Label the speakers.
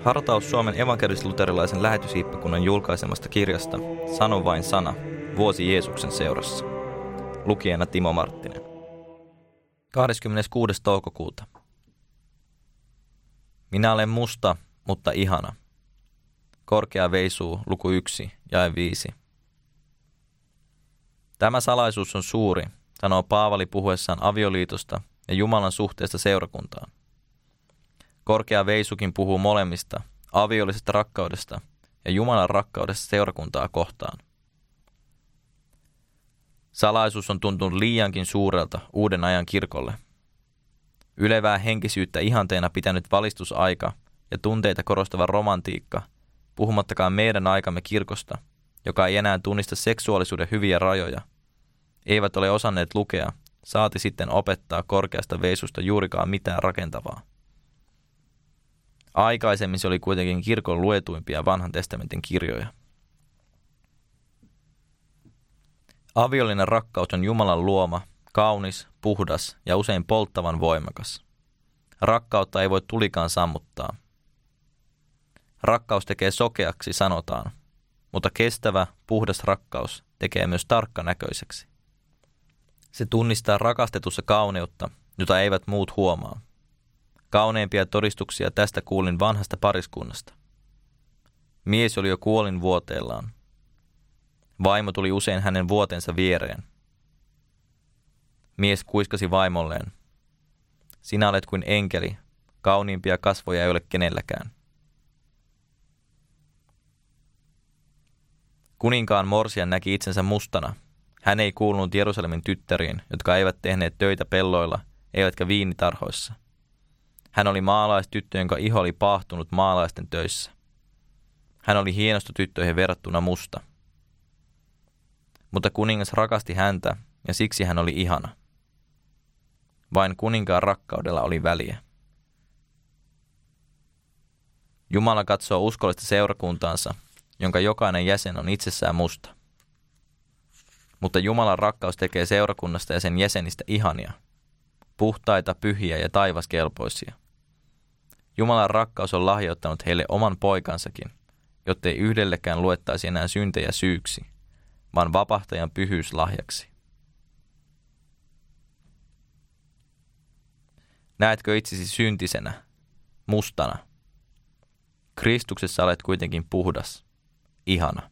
Speaker 1: Hartaus Suomen evankelis-luterilaisen lähetyshiippakunnan julkaisemasta kirjasta Sano vain sana, vuosi Jeesuksen seurassa. Lukijana Timo Marttinen. 26. toukokuuta. Minä olen musta, mutta ihana. Korkea veisuu, luku 1, jae 5. Tämä salaisuus on suuri, sanoo Paavali puhuessaan avioliitosta ja Jumalan suhteesta seurakuntaan. Korkea veisukin puhuu molemmista, aviollisesta rakkaudesta ja Jumalan rakkaudesta seurakuntaa kohtaan. Salaisuus on tuntunut liiankin suurelta uuden ajan kirkolle. Ylevää henkisyyttä ihanteena pitänyt valistusaika ja tunteita korostava romantiikka, puhumattakaan meidän aikamme kirkosta, joka ei enää tunnista seksuaalisuuden hyviä rajoja, eivät ole osanneet lukea, saati sitten opettaa korkeasta veisusta juurikaan mitään rakentavaa. Aikaisemmin se oli kuitenkin kirkon luetuimpia vanhan testamentin kirjoja. Aviollinen rakkaus on Jumalan luoma, kaunis, puhdas ja usein polttavan voimakas. Rakkautta ei voi tulikaan sammuttaa. Rakkaus tekee sokeaksi, sanotaan, mutta kestävä, puhdas rakkaus tekee myös tarkkanäköiseksi. Se tunnistaa rakastetussa kauneutta, jota eivät muut huomaa. Kauneimpia todistuksia tästä kuulin vanhasta pariskunnasta. Mies oli jo kuolinvuoteellaan. Vaimo tuli usein hänen vuotensa viereen. Mies kuiskasi vaimolleen: sinä olet kuin enkeli, kauniimpia kasvoja ei ole kenelläkään. Kuninkaan morsian näki itsensä mustana. Hän ei kuulunut Jerusalemin tyttäriin, jotka eivät tehneet töitä pelloilla, eivätkä viinitarhoissa. Hän oli maalaistyttö, jonka iho oli paahtunut maalaisten töissä. Hän oli hienostotyttöihin verrattuna musta. Mutta kuningas rakasti häntä, ja siksi hän oli ihana. Vain kuninkaan rakkaudella oli väliä. Jumala katsoo uskollista seurakuntaansa, jonka jokainen jäsen on itsessään musta. Mutta Jumalan rakkaus tekee seurakunnasta ja sen jäsenistä ihania, puhtaita, pyhiä ja taivaskelpoisia. Jumalan rakkaus on lahjoittanut heille oman poikansakin, jottei yhdellekään luettaisi enää syntejä syyksi, vaan vapahtajan pyhyys lahjaksi. Näetkö itsesi syntisenä, mustana? Kristuksessa olet kuitenkin puhdas, ihana.